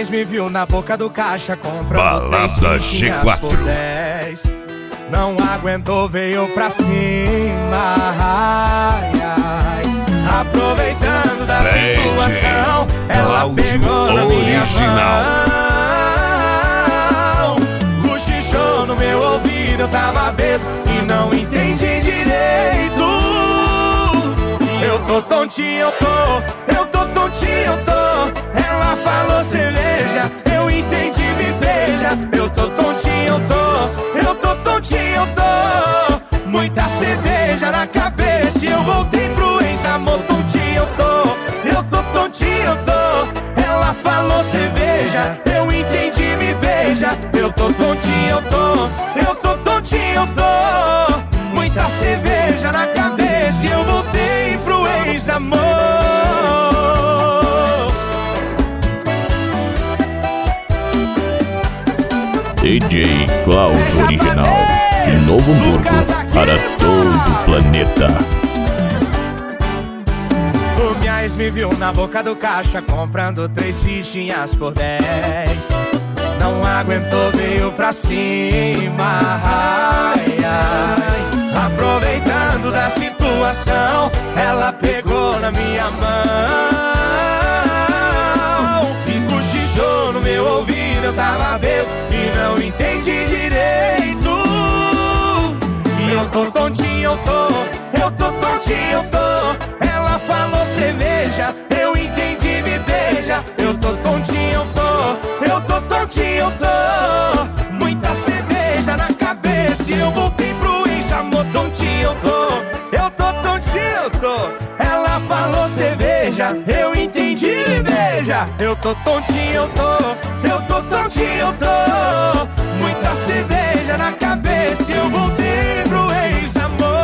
ex me viu na boca do caixa comprando Balada G4 por 10. Não aguentou, veio pra cima. Ai, ai. Aproveitando da situação, ela pegou na minha mão, cochichou no meu ouvido, eu tava bêbado e não entendi direito. Eu tô tontinho, eu tô tontinho, eu tô. Ela falou cerveja, eu entendi, me beija. Eu tô tontinho, eu tô tontinho, eu tô. Muita cerveja na cabeça e eu voltei pro ex-amor. Tontinho, eu tô tontinho, eu tô. Ela falou cerveja, eu entendi, me beija. Eu tô tontinho, eu tô tontinho, eu tô. Muita cerveja na cabeça e eu voltei pro ex-amor. DJ Cláudio Original, de Novo Hamburgo para todo o planeta. O minha ex me viu na boca do caixa comprando 3 fichinhas por 10. Não aguentou, veio pra cima. Ai, ai. Aproveitando da situação, ela pegou na minha mão e cochichou no meu ouvido, eu tava bêbado e não entendi direito. E eu tô tontinho, eu tô tontinho, eu tô. Ela falou cerveja, eu entendi, me beija. Eu tô tontinho, eu tô tontinho, eu tô. Muita cerveja na cabeça e eu voltei pro ex-amor. Tontinho, eu tô tontinho, eu tô. Ela falou cerveja, eu entendi, me beija. Eu tô tontinho, eu tô tontinho, eu tô. Muita cerveja na cabeça e eu voltei pro ex-amor.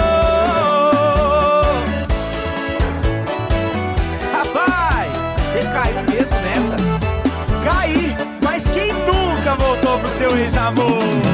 Rapaz, você caiu mesmo nessa? Caí, mas quem nunca voltou pro seu ex-amor?